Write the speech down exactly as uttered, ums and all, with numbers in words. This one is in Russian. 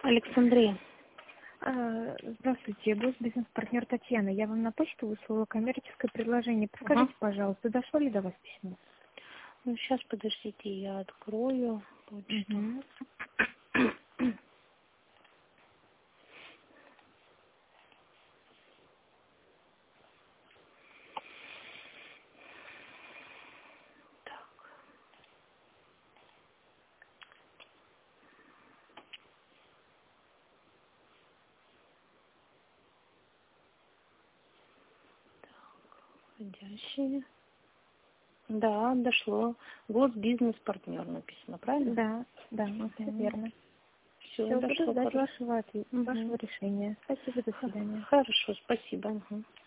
Александрия. А, Здравствуйте, бизнес-партнер Татьяна. Я вам на почту выслала коммерческое предложение. Подскажите, Ага. пожалуйста, дошло ли до вас письмо? Ну, сейчас, подождите, я открою почту. Угу. Входящие. Да, дошло. Госбизнес-партнер написано, правильно? Да, да, все Угу. верно. Все, Все, буду дошло. ждать Хорошо. вашего, ответа, вашего Угу. решения. Спасибо, до свидания. Хорошо, спасибо. Угу.